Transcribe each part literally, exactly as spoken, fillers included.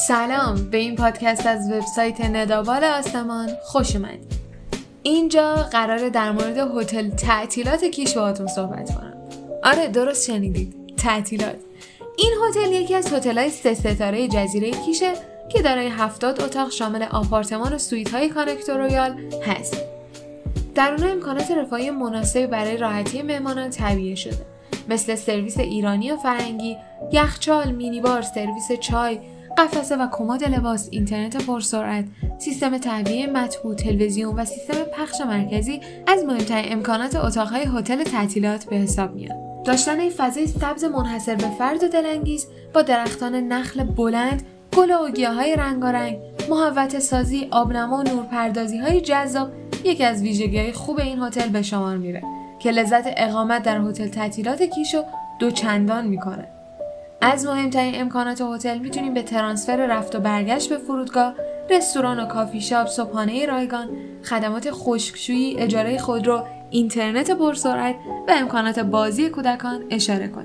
سلام، به این پادکست از وبسایت ندابال آسمان خوش اومدید. اینجا قراره در مورد هتل تعطیلات کیش باهاتون صحبت کنم. آره درست شنیدید، تعطیلات. این هتل یکی از هتل‌های سه ستاره جزیره کیشه که دارای هفتاد اتاق شامل آپارتمان و سویت‌های کانکتور رویال هست. در اون امکانات رفاهی مناسبی برای راحتی مهمانان تهیه شده، مثل سرویس ایرانی و فرنگی، یخچال، مینیبار، سرویس چای، قفسه و کمد لباس، اینترنت پرسرعت، سیستم تهویه مطبوع، تلویزیون و سیستم پخش مرکزی از مهمترین امکانات اتاق‌های هتل تعطیلات به حساب میاد. داشتن این فضای سبز منحصر به فرد و دلانگیز با درختان نخل بلند، گل و گیاهای رنگارنگ، محوطه سازی، آبنما و نورپردازی‌های جذاب یکی از ویژگی‌های خوب این هتل به شمار میره که لذت اقامت در هتل تعطیلات کیشو دو چندان میکنه. از مهمترین امکانات هتل میتونیم به ترانسفر رفت و برگشت به فرودگاه، رستوران و کافی شاپ، صبحانه رایگان، خدمات خشکشویی، اجاره خودرو، اینترنت پرسرعت و امکانات بازی کودکان اشاره کنیم.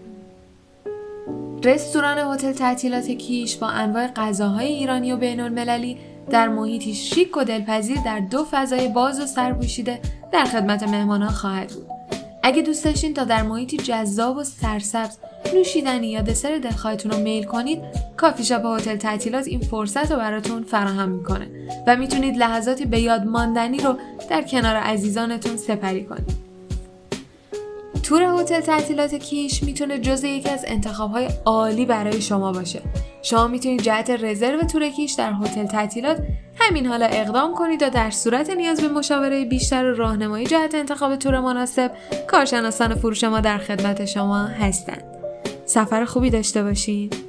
رستوران هتل تعطیلات کیش با انواع غذاهای ایرانی و بین‌المللی در محیطی شیک و دلپذیر در دو فضای باز و سرپوشیده در خدمت مهمانان خواهد بود. اگه دوست داشتین تا در محیطی جذاب و سرسبز نوشیدنی یا دسر دلخواهتون رو میل کنید، کافی شاپ هتل تعطیلات این فرصت رو براتون فراهم میکنه و میتونید لحظاتی به یاد ماندنی رو در کنار عزیزانتون سپری کنید. تور هتل تعطیلات کیش میتونه جزء یکی از انتخاب‌های عالی برای شما باشه. شما میتونید جهت رزرو تور کیش در هتل تعطیلات همین حالا اقدام کنید و در صورت نیاز به مشاوره بیشتر و راهنمایی جهت انتخاب تور مناسب، کارشناسان فروش ما در خدمت شما هستند. سفر خوبی داشته باشید.